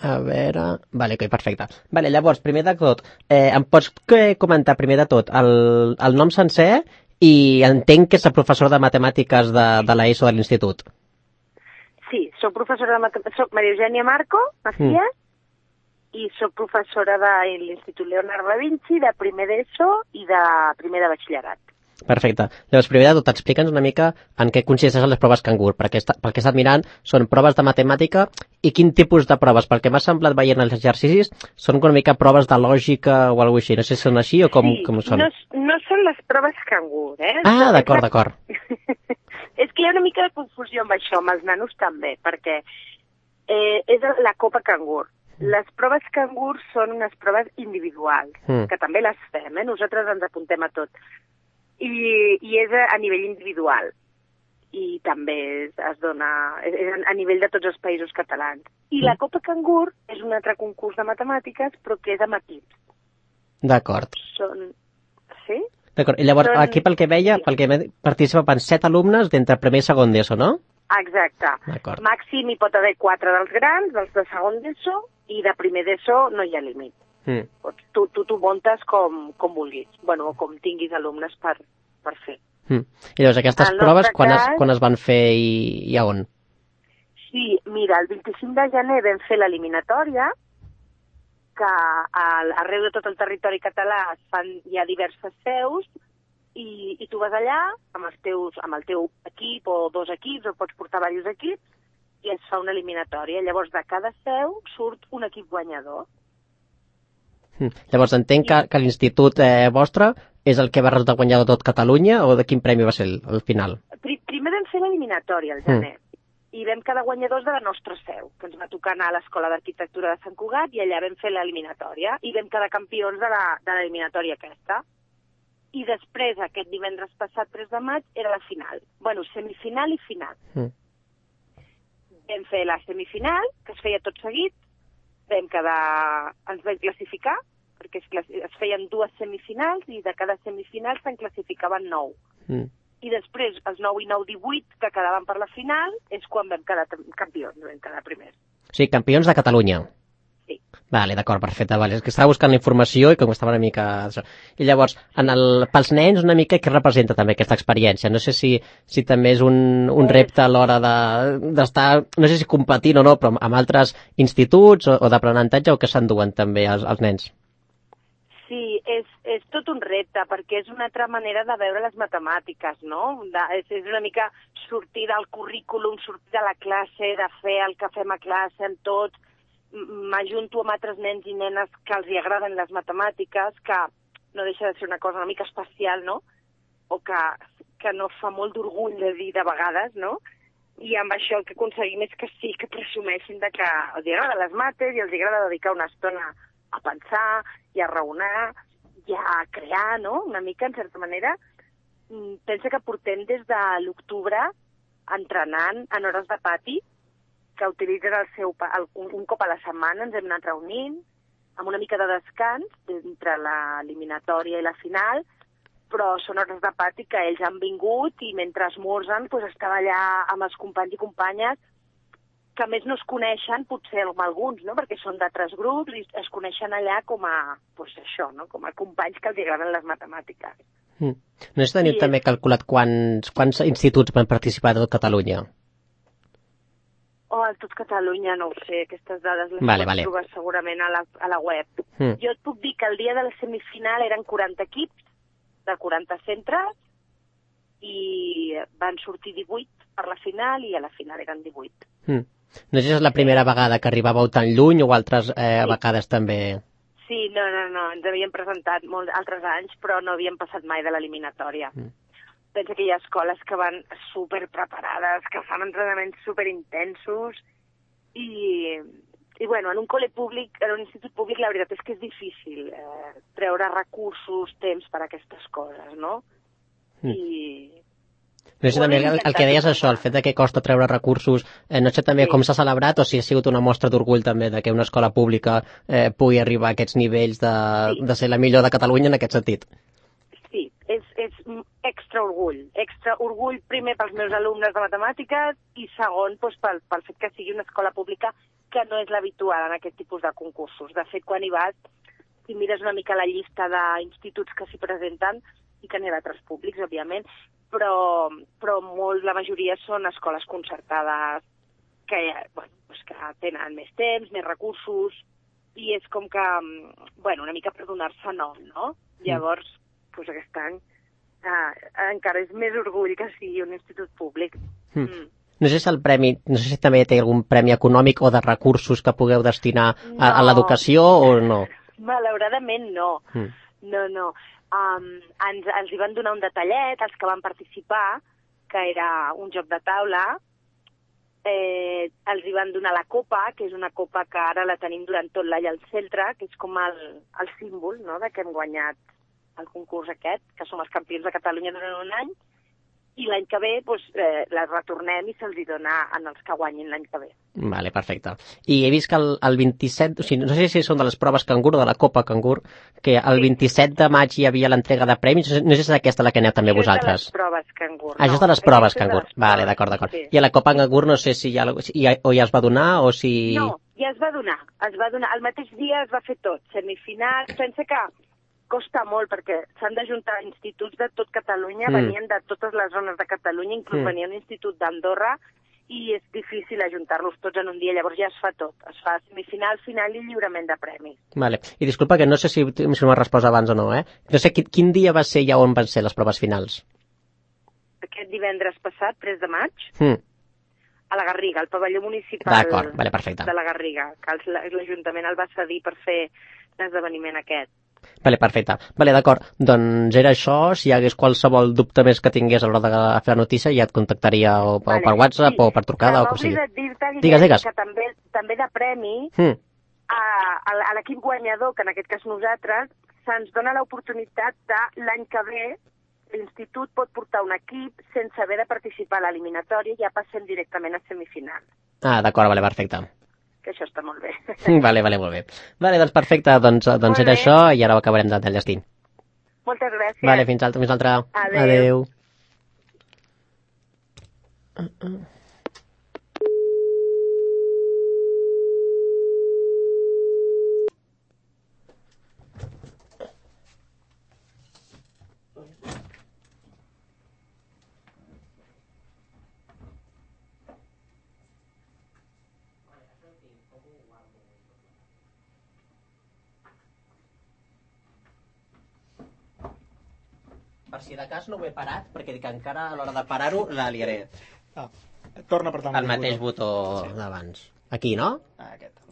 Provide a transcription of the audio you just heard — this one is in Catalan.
A veure... Vale, ok, perfecte. Vale, llavors, primer de tot, em pots comentar primer de tot el nom sencer i entenc que és el professor de matemàtiques de l'ESO de l'institut. Sí, soc professora de matemàtiques, soc Maria Eugènia Marco Macías, i soc professora de l'Institut Leonardo da Vinci, de primer d'ESO i de primer de batxillerat. Perfecte. Llavors, primer de tot, explica'ns una mica en què consisteixen les proves Cangur, perquè pel que he estat mirant són proves de matemàtica i quin tipus de proves, perquè m'ha semblat veient els exercicis, són una mica proves de lògica o alguna cosa així, no sé si són així o com són. No són les proves Cangur, Ah, d'acord. És que hi ha una mica de confusió amb això, amb els nanos també, perquè és la Copa Cangur. Les proves Cangur són unes proves individuals, que també les fem, nosaltres ens apuntem a tot. I és a nivell individual. I també es dona a nivell de tots els països catalans. I la Copa Cangur és un altre concurs de matemàtiques, però que és amb equips. D'acord. Sí? D'acord. I llavors, aquí pel que veia, participen 7 alumnes d'entre primer i segon d'ESO, no? Exacte. Màxim hi pot haver 4 dels grans, dels de segon d'ESO, i de primer d'ESO no hi ha límit. Tu t'ho muntes com vulguis, o com tinguis alumnes per fer. I llavors aquestes proves quan es van fer i a on? Sí, mira, el 25 de gener vam fer l'eliminatòria, que arreu de tot el territori català hi ha diverses seus, i tu vas allà amb el teu equip o 2 equips, o pots portar diversos equips, i es fa una eliminatòria. Llavors de cada seu surt un equip guanyador. Llavors entenc que l'institut vostre és el que va resultar guanyador tot Catalunya o de quin premi va ser al final? Primer vam fer l'eliminatòria al gener i vam quedar guanyadors de la nostra seu, que ens va tocar anar a l'Escola d'Arquitectura de Sant Cugat i allà vam fer l'eliminatòria i vam quedar campions de l'eliminatòria aquesta. I després, aquest divendres passat, 3 de maig, era la final. Semifinal i final. Vam fer la semifinal, que es feia tot seguit, ens vam classificar, perquè es feien 2 semifinals i de cada semifinal se'n classificaven 9. I després, els 9 i 9, 18, que quedaven per la final, és quan vam quedar campions, vam quedar primers. O sigui, campions de Catalunya. Sí. Vale, d'acord, perfecte. Vale. És que estava buscant la informació i com estava una mica... I llavors, pels nens, una mica, què representa també aquesta experiència? No sé si també és un repte a l'hora d'estar, no sé si competint o no, però amb altres instituts o d'aprenentatge o que s'enduen també els nens? Sí, és tot un repte, perquè és una altra manera de veure les matemàtiques, no? És una mica sortir del currículum, sortir de la classe, de fer el que fem a classe amb tots. M'ajunto amb altres nens i nenes que els hi agraden les matemàtiques, que no deixa de ser una cosa una mica especial, no? O que no fa molt d'orgull de dir de vegades, no? I amb això el que aconseguim és que sí, que presumeixin de que els agrada les mates i els agrada dedicar una estona a pensar i a raonar i a crear, no? Una mica, en certa manera. Pensa que portem des de l'octubre entrenant en hores de pati, que utilitzen un cop a la setmana, ens hem anat reunint, amb una mica de descans entre l'eliminatòria i la final, però són hores de pati que ells han vingut i mentre esmorzen estava allà amb els companys i companyes que a més no es coneixen, potser alguns, no? Perquè són d'altres grups i es coneixen allà com a, això, no? Com a companys que els agraden les matemàtiques. No sé si teniu també calculat quants instituts van participar de tot Catalunya? A tot Catalunya no ho sé, aquestes dades les pots trobar segurament a la web. Jo et puc dir que el dia de la semifinal eren 40 equips de 40 centres i van sortir 18 per la final i a la final eren 18. No sé si és la primera vegada que arribàveu tan lluny o altres vegades també... Sí, no, ens havíem presentat molts altres anys, però no havíem passat mai de l'eliminatòria. Pensa que hi ha escoles que van super preparades, que fan entrenaments super intensos i en un col·le públic, en un institut públic, la veritat és que és difícil treure recursos, temps per a aquestes coses, no? No sé també el que deies això, el fet que costa treure recursos, no sé també com s'ha celebrat o si ha sigut una mostra d'orgull també de que una escola pública pugui arribar a aquests nivells de ser la millor de Catalunya en aquest sentit. Sí, és extra orgull primer pels meus alumnes de matemàtiques i segon pel fet que sigui una escola pública que no és l'habitual en aquest tipus de concursos. De fet, quan hi vas, si mires una mica la llista d'instituts que s'hi presenten, i que n'hi ha d'altres públics, òbviament, però la majoria són escoles concertades que tenen més temps, més recursos, i és com que, una mica per donar-se nom, no? Llavors, aquest any encara és més orgull que sigui un institut públic. No sé si també té algun premi econòmic o de recursos que pugueu destinar a l'educació o no? Malauradament no. No. Ens hi van donar un detallet, els que van participar, que era un joc de taula. Els hi van donar la copa, que és una copa que ara la tenim durant tot l'any al centre, que és com el símbol, no?, de que hem guanyat el concurs aquest, que som els campions de Catalunya durant un any, i l'any que ve la retornem i se'ls hi dona als que guanyin l'any que ve. Vale, perfecte. I he vist que el 27, o sigui, no sé si són de les proves Cangur o de la Copa Cangur, que el 27 de maig hi havia l'entrega de premis, no sé si és aquesta la que aneu també vosaltres. Això és de les proves Cangur. Això és de les proves Cangur. Vale, d'acord. Sí. I a la Copa Cangur no sé si ja es va donar o si... No, ja es va donar. El mateix dia es va fer tot. Semifinal, pensa que costa molt perquè s'han d'ajuntar instituts de tot Catalunya, venien de totes les zones de Catalunya, inclús venia un institut d'Andorra, i és difícil ajuntar-los tots en un dia, llavors ja es fa tot. Es fa semifinal, final i lliurament de premis. Vale. I disculpa que no sé si m'has respost abans o no, No sé quin dia va ser ja on van ser les proves finals? Aquest divendres passat, 3 de maig, a la Garriga, al pavelló municipal de la Garriga, que l'Ajuntament el va cedir per fer l'esdeveniment aquest. Vale, perfecte. Vale, d'acord. Doncs era això. Si hi hagués qualsevol dubte més que tingués a l'hora de fer la notícia, ja et contactaria o per WhatsApp o per trucada o com sigui. Digues. Que també de premi, a l'equip guanyador, que en aquest cas nosaltres, se'ns dona l'oportunitat de l'any que ve l'institut pot portar un equip sense haver de participar a l'eliminatòria i ja passem directament a semifinal. D'acord, vale, perfecte. Que això està molt bé. Vale, molt bé. Vale, doncs perfecte, doncs era això i ara ho acabarem d'enllestir. Moltes gràcies. Vale, fins altra. Adéu. Per si de cas no ho he parat, perquè dic que encara a l'hora de parar-ho la liaré. Torna a apretar el mateix botó d'abans. Aquí, no? Aquest.